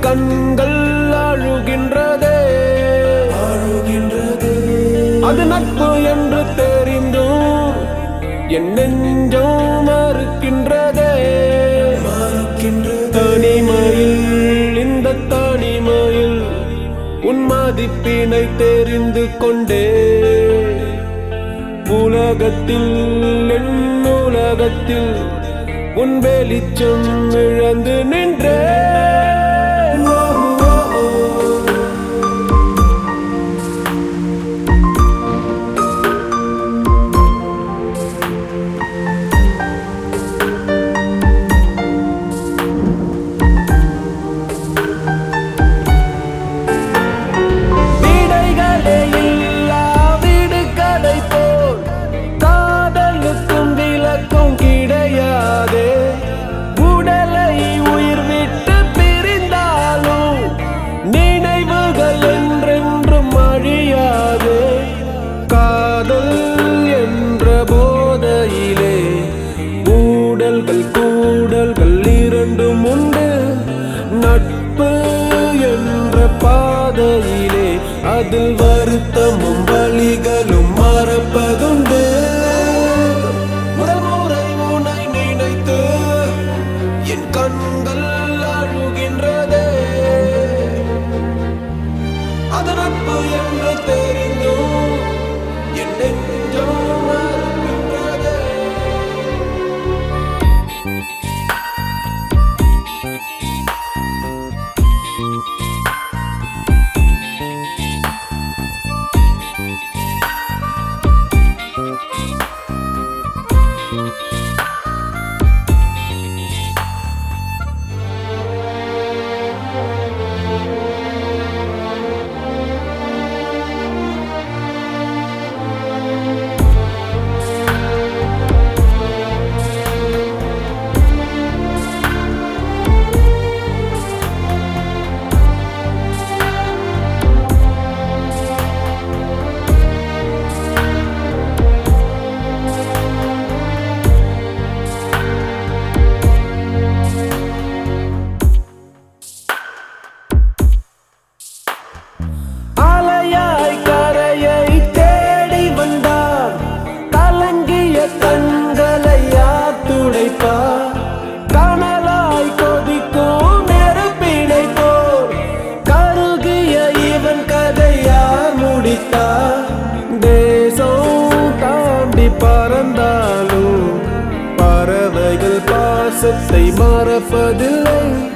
கண்கள் அழுகின்றதே அது நட்பு என்று தெரிந்தும் என் நெஞ்சம் மறுக்கின்றதே தனிமையில் இந்த தனிமையில் உன் மதிப்பினை தெரிந்து கொண்டே உலகத்தில் என் உலகத்தில் உன் வெளிச்சம் இழந்து நின்றே கூடல்கள் இரண்டும் உண்டு நட்பு என்ற பாதையிலே அதில் வருத்தமும் வலிகளும் மறப்பதுண்டு முதல் முறை உன்னை நினைத்து என் கண்கள் அழுகின்றதே அது நட்பு என்று தெரிந்தும் என் நெஞ்சம் மறுக்கின்றதே கனலாய் கொதிக்கும் நெருப்பினை போல் கருகிய இவன் கதையார் முடித்தார் தேசம் தாண்டி பறந்தாலும் பறவைகள் பாசத்தை மறப்பதில்லை